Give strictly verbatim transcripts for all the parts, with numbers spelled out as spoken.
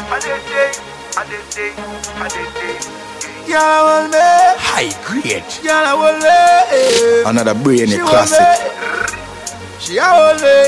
Y'all want me? High grade. Y'all want me? Another brainy She classic. want me. She want me.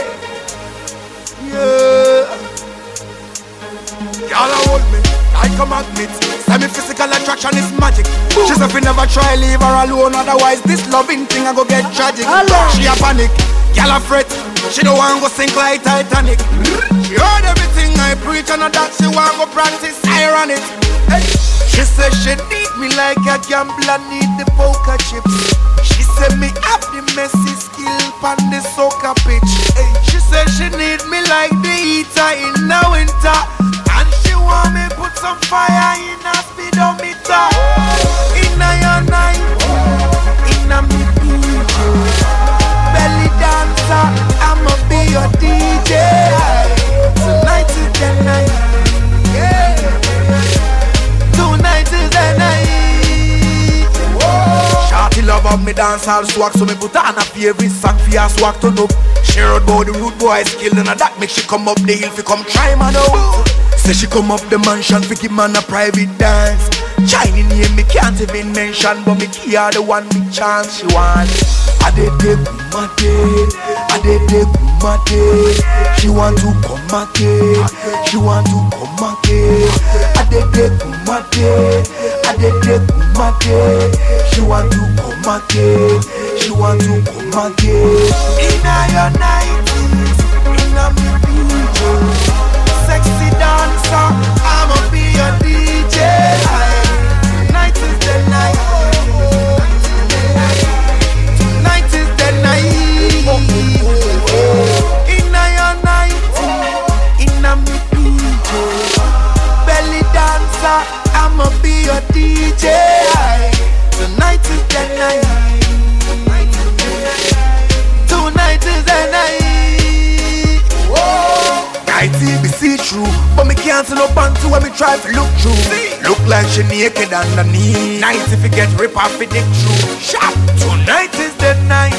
Yeah. Y'all want me like a magnet. Semi-physical attraction is magic. She said we never try leave her alone, otherwise this loving thing I go get tragic. She a panic, y'all a fret. She don't want go sink like Titanic. She heard everything I preach and that she want go practice ironic. Hey. She said she need me like a gambler need the poker chips. She said me have the messy skill on the soccer pitch. Hey. She said she need me like the heater in the winter, and she want me put some fire in a speedometer. In a your night, in a me P J, belly dancer, I'ma be your D J. Tonight is the night, yeah. Tonight is the night. Shawty love of me dance all swag, so me put on a favorite song for your swag to know. She heard about the rude boy skill, and that make she come up the hill fi come try man out. Say she come up the mansion fi give man a private dance. Chinese name me can't even mention, but me key her the one me chance she want. I did take my day, I did take my day. She want to come again, she want to come again. I did take my day, I did take my day. She want to come again, she want to come again. In a your nineties, in a me P J, sexy dancer, I'ma be your D J. Tonight is the night. Tonight is the night. In a your night, in a me P J, belly dancer, I'ma be your D J. Tonight is the night. Tonight is the night. I T B see through, but me can't see no panty when me try to look through. Look like she naked underneath. Nice if you get rip off the dick through. Sharp. Tonight is the night.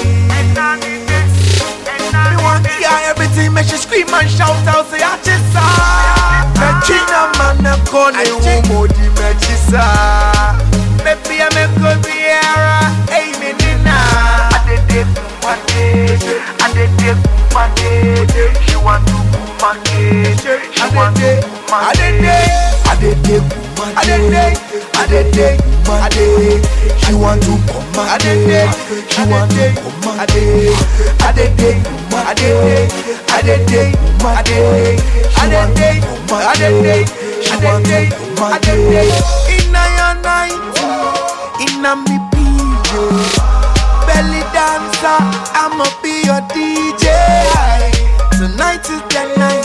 Me want to hear everything, make she scream and shout out, say I just saw. Regina man a call you Modi Mechisa. Baby I make good Riera, hey me Nina. I did it one day, I did it one day. She want to come again, she want to come again. I did it one day, I did it one day. She want to come again, she want to come again. I did it one day, I did it one day. She want to come again, she want to come again. In a your night, in a me P J, belly dancer, I'ma be your D J. Tonight is the night.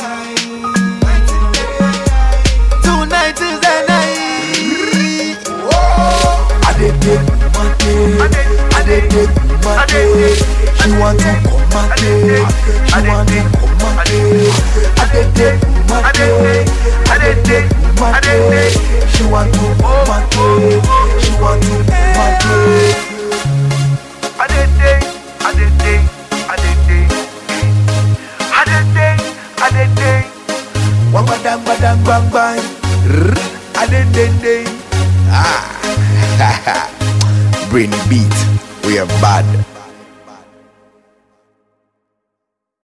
Tonight is the night. I did it my day, I did it my day. She want to come again, she want to come again. I did it my day, I did it my day. She want to come again, she want to come again. I did it, I did it, I did it, I did it, I did it. One badang badang bang bang, I did it. Ah, brainy beat, we are bad.